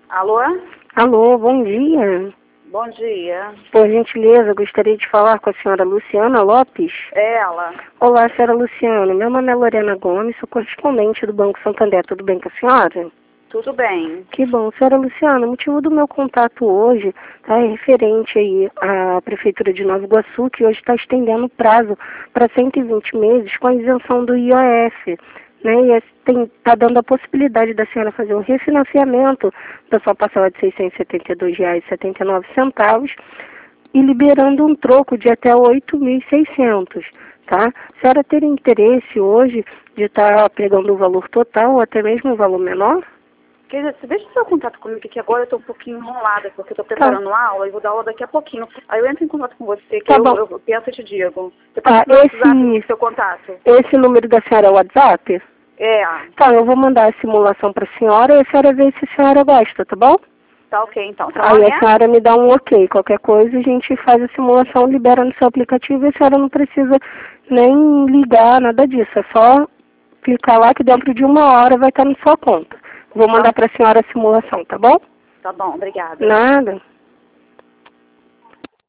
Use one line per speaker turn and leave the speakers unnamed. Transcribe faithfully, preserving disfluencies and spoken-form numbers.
Alô?
Alô, bom dia.
Bom dia.
Por gentileza, gostaria de falar com a senhora Luciana Lopes.
É ela.
Olá, senhora Luciana. Meu nome é Lorena Gomes, sou correspondente do Banco Santander. Tudo bem com a senhora?
Tudo bem.
Que bom. Senhora Luciana, o motivo do meu contato hoje tá, é referente aí à Prefeitura de Nova Iguaçu, que hoje está estendendo o prazo para cento e vinte meses com a isenção do I O F. Né, e está dando a possibilidade da senhora fazer um refinanciamento da sua parcela de seiscentos e setenta e dois reais e setenta e nove centavos e liberando um troco de até oito mil e seiscentos, tá? A senhora ter interesse hoje de estar tá pegando o valor total ou até mesmo um valor menor?
Quer dizer, deixa o seu contato comigo, que agora eu estou um pouquinho enrolada, porque eu estou preparando
Tá.
aula e vou dar aula daqui a pouquinho. Aí eu entro em contato com você, que
Tá
eu,
bom.
eu penso e te digo. Depois
Tá,
no WhatsApp,
esse,
seu contato.
esse número da senhora é o WhatsApp?
É.
Tá, eu vou mandar a simulação para a senhora e a senhora vê se a senhora gosta, tá bom?
Tá ok, então. Seu
Aí
nome
a
é?
senhora me dá um ok. Qualquer coisa a gente faz a simulação, libera no seu aplicativo e a senhora não precisa nem ligar, nada disso. É só clicar lá que dentro de uma hora vai estar na sua conta. Vou mandar para a senhora a simulação, tá bom?
Tá bom, obrigada.
Nada.